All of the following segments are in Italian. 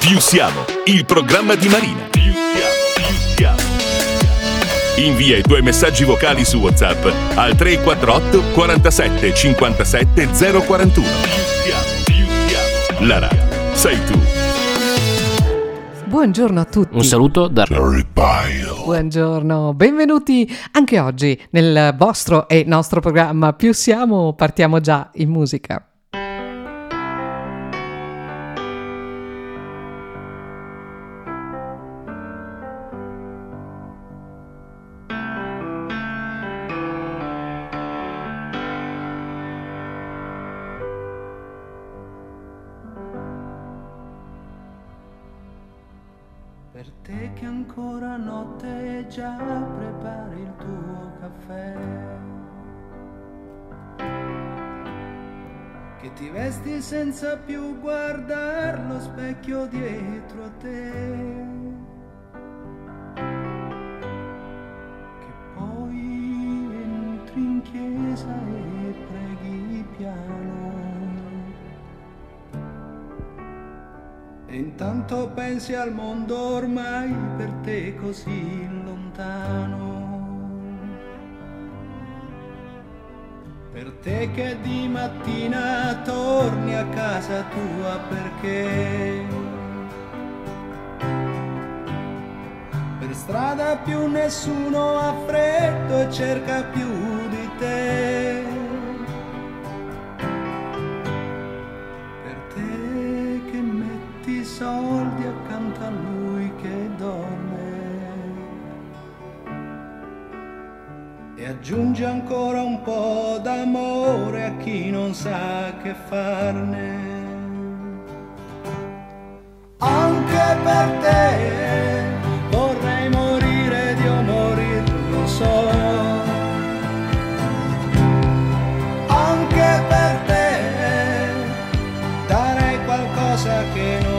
Più siamo, il programma di Marina. Più siamo. Invia i tuoi messaggi vocali su WhatsApp al 348 47 57 041. Più siamo. La radio sei tu. Buongiorno a tutti. Un saluto da Larry Pyle. Buongiorno, benvenuti anche oggi nel vostro e nostro programma Più siamo, partiamo già in musica. Per te che ancora notte e già prepari il tuo caffè, che ti vesti senza più guardare lo specchio dietro a te, che poi entri in chiesa e preghi piano. E intanto pensi al mondo ormai per te così lontano, per te che di mattina torni a casa tua perché per strada più nessuno ha freddo e cerca più di te. Soldi accanto a lui che dorme e aggiunge ancora un po' d'amore a chi non sa che farne. Anche per te vorrei morire di morir, lo so. Anche per te darei qualcosa che non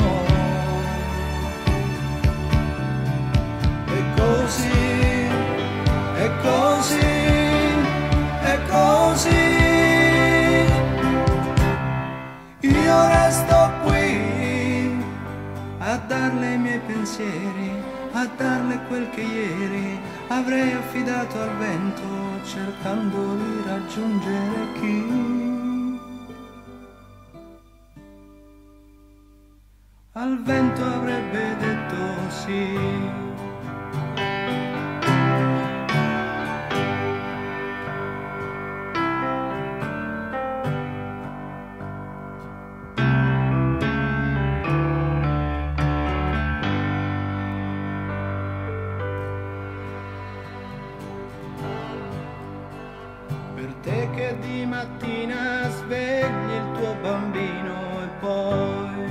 è così, è così. Io resto qui a darle i miei pensieri, a darle quel che ieri avrei affidato al vento, cercando di raggiungere chi al vento avrebbe detto sì. Che di mattina svegli il tuo bambino e poi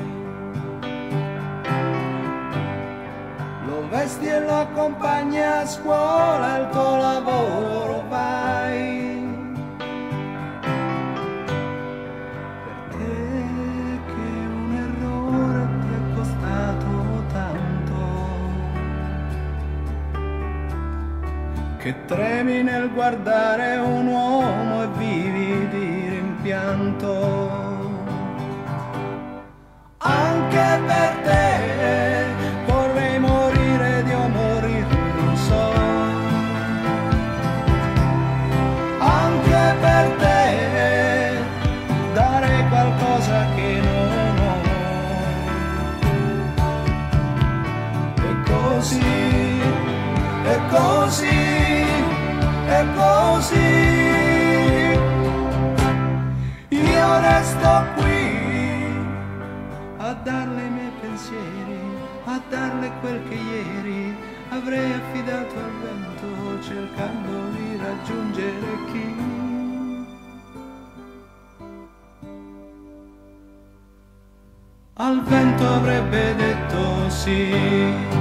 lo vesti e lo accompagni a scuola, al tuo lavoro vai. Per te che un errore ti è costato tanto, che tremi nel guardare un uomo e vivi di rimpianto. Anche per te vorrei morire di morir, non so. Anche per te darei qualcosa che non ho. E così, è così, è così. Io resto qui a darle i miei pensieri, a darle quel che ieri avrei affidato al vento, cercando di raggiungere chi al vento avrebbe detto sì.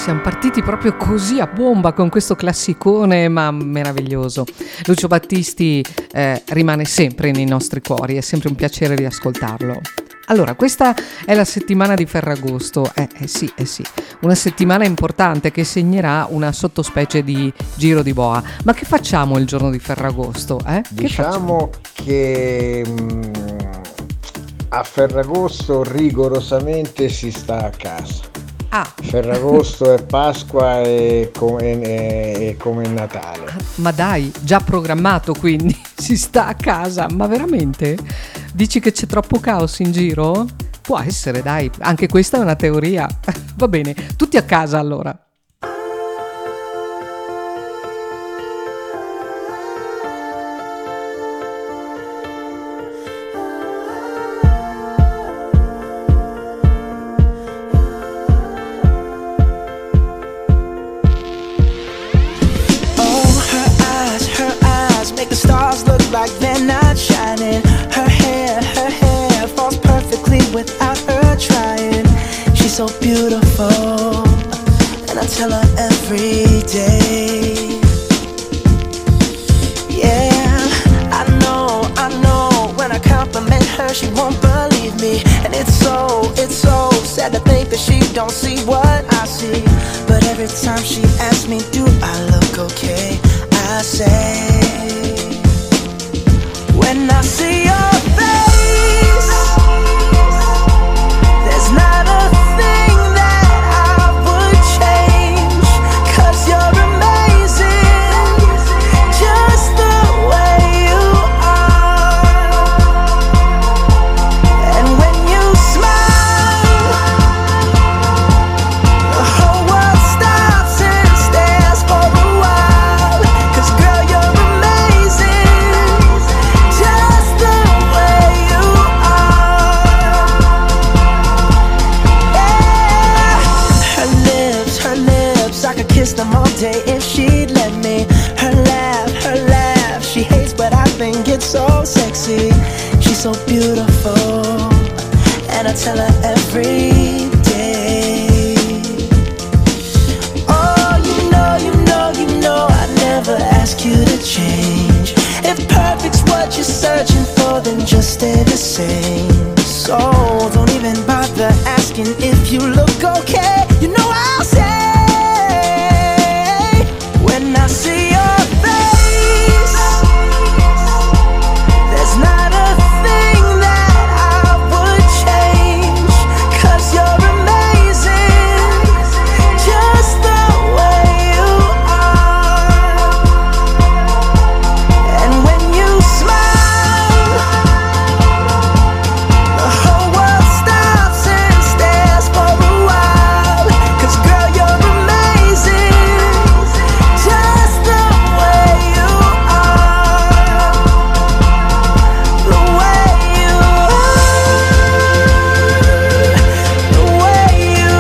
siamo partiti proprio così a bomba con questo classicone, ma meraviglioso. Lucio Battisti rimane sempre nei nostri cuori, è sempre un piacere riascoltarlo. Allora, questa è la settimana di Ferragosto, sì, una settimana importante che segnerà una sottospecie di giro di boa. Ma che facciamo il giorno di Ferragosto? Diciamo che a Ferragosto rigorosamente si sta a casa. Ferragosto è Pasqua e come Natale. Ma dai, già programmato, quindi si sta a casa, ma veramente? Dici che c'è troppo caos in giro? Può essere, dai, anche questa è una teoria. Va bene, tutti a casa allora. Like they're not shining. Her hair falls perfectly without her trying. She's so beautiful, and I tell her every day. Yeah, I know, when I compliment her, she won't believe me. And it's so sad to think that she don't see what I see. But every time she asks me, do I look okay? I say, when I see your face, there's not a thing that I would change, 'cause you're amazing, just the way you are. And when you smile, the whole world stops and stares for a while, 'cause girl, you're amazing, just the way you are. Yeah. Her lips, I could kiss them all day if she'd let me. Her laugh, she hates but I think it's so sexy. She's so beautiful, and I tell her every day. Oh, you know, I never ask you to change. If perfect's what you're searching for, then just stay the same. So don't even bother asking if you look okay. You know I'll say, when I see your face, there's not a thing that I would change, 'cause you're amazing, just the way you are. And when you smile, the whole world stops and stares for a while, 'cause girl, you're amazing, just the way you are. The way you are, the way you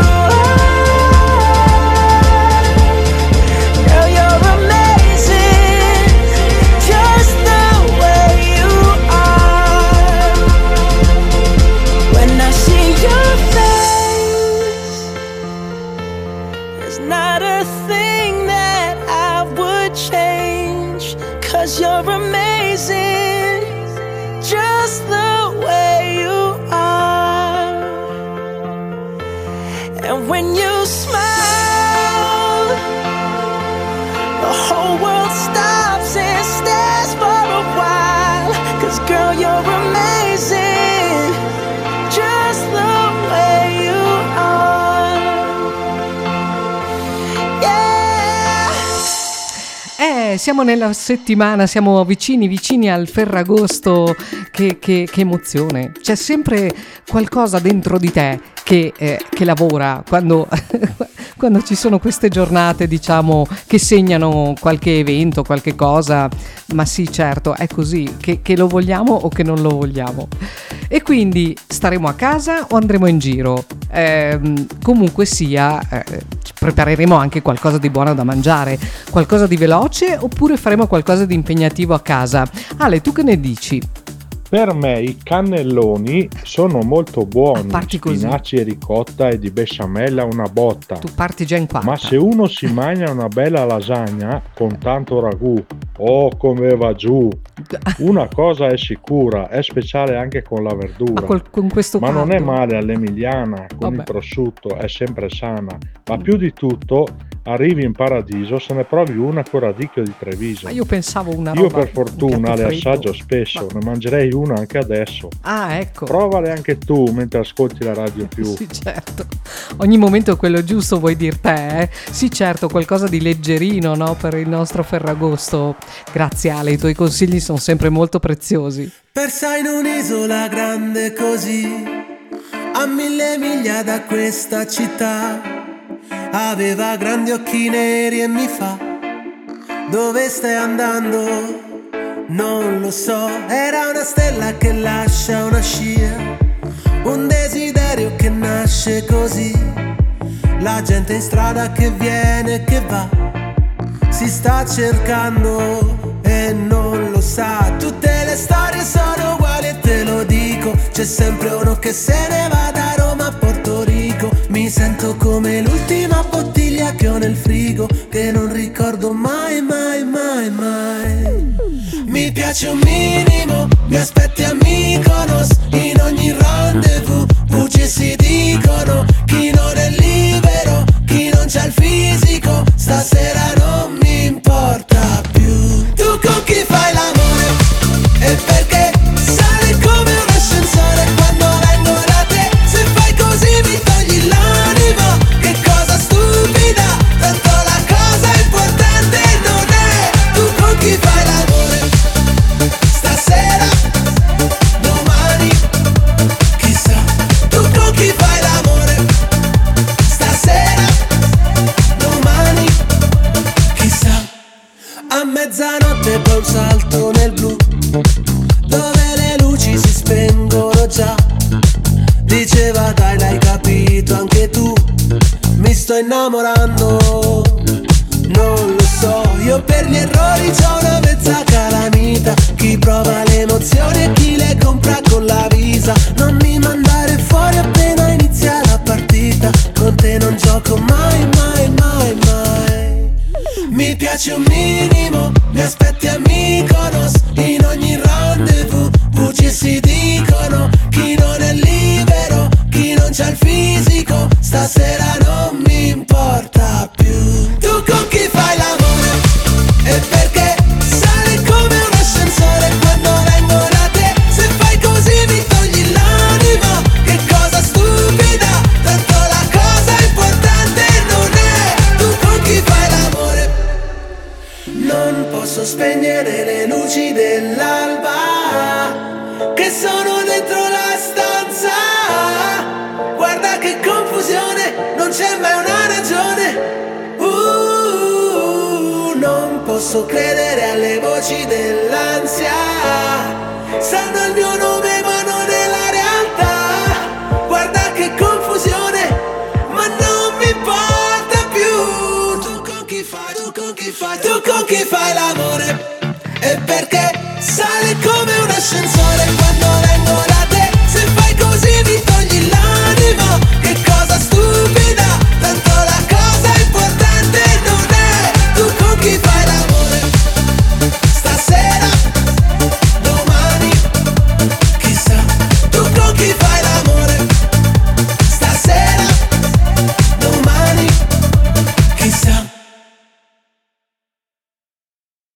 are. Girl, you're amazing, just the way you are. When I see your face, there's not a thing that I would change, 'cause you're amazing, just the way you are. And when you smile, the whole world stops and stares for a while, 'cause girl, you're amazing, just the way you are. Yeah. Siamo nella settimana, siamo vicini al Ferragosto, che emozione. C'è sempre qualcosa dentro di te che lavora quando ci sono queste giornate, diciamo, che segnano qualche evento, qualche cosa. Ma sì, certo, è così, che lo vogliamo o che non lo vogliamo. E quindi staremo a casa o andremo in giro? Comunque sia, prepareremo anche qualcosa di buono da mangiare, qualcosa di veloce, oppure faremo qualcosa di impegnativo a casa. Ale, tu che ne dici? Per me i cannelloni sono molto buoni, spinaci e ricotta e di besciamella una botta. Tu parti già in quarta. Ma se uno si mangia una bella lasagna con tanto ragù, oh come va giù! Una cosa è sicura, è speciale anche con la verdura. Con questo ma non è male all'emiliana, con il prosciutto, è sempre sana. Ma più di tutto, arrivi in paradiso se ne provi una con radicchio di Treviso. Ma io pensavo una roba. Io per fortuna le assaggio spesso, ne mangerei una anche adesso. Ah, ecco. Provale anche tu mentre ascolti la Radio Più. Sì, certo. Ogni momento è quello giusto, vuoi dir te, eh? Sì, certo, qualcosa di leggerino, no? Per il nostro Ferragosto. Grazie Ale, i tuoi consigli sono sempre molto preziosi. Persa in un'isola grande così, a 1000 miglia da questa città, aveva grandi occhi neri e mi fa: dove stai andando? Non lo so, era una stella che lascia una scia, un desiderio che nasce così, la gente in strada che viene e che va, si sta cercando e non lo sa. Tutte le storie sono uguali e te lo dico, c'è sempre uno che se ne va da Roma a Porto Rico. Mi sento come l'ultima bottiglia che ho nel frigo, che non ricordo mai, mai, mai, mai. Mi piace un minimo, mi aspetti a Mykonos, in ogni rendezvous bugie si dicono. Chi non è libero, chi non c'ha il fisico, stasera non mi importa più. Tu con chi fai l'amore? E perché sale come un ascensore quando vengo da te? Se fai così mi togli l'anima, che cosa stupida, tanto la cosa importante non è. Tu con chi fai l'amore? Stasera, domani, chissà. Tu con chi fai l'amore? Stasera, domani, chissà. A mezzanotte poi un salto nel blu, dove le luci si spengono già. Diceva dai, l'hai capito anche tu, mi sto innamorando. Non lo so, io per gli errori c'ho una mezza calamita. Chi prova le emozioni e chi le compra con la visa. Non mi mandare fuori appena inizia la partita, con te non gioco mai, mai, mai, mai. Mi piace un minimo, mi aspetti a Mykonos, in ogni rendezvous bugie si dicono. Chi non è libero, chi non c'ha il fisico, stasera non mi importa più. Tu con chi fai l'amore? E perché sale come un ascensore quando vengo da te? Se fai così mi togli l'anima, che cosa stupida, tanto la cosa importante non è. Tu con chi fai l'amore? Non posso spegnere le luci dell'alba che sono dentro la stanza. Guarda che confusione, non c'è mai una ragione. Non posso credere alle voci dell'ansia, sanno il mio nome ma non è la realtà. Guarda che confusione, ma non mi importa più. Tu con chi fai, tu con chi fai, tu con chi fai l'amore?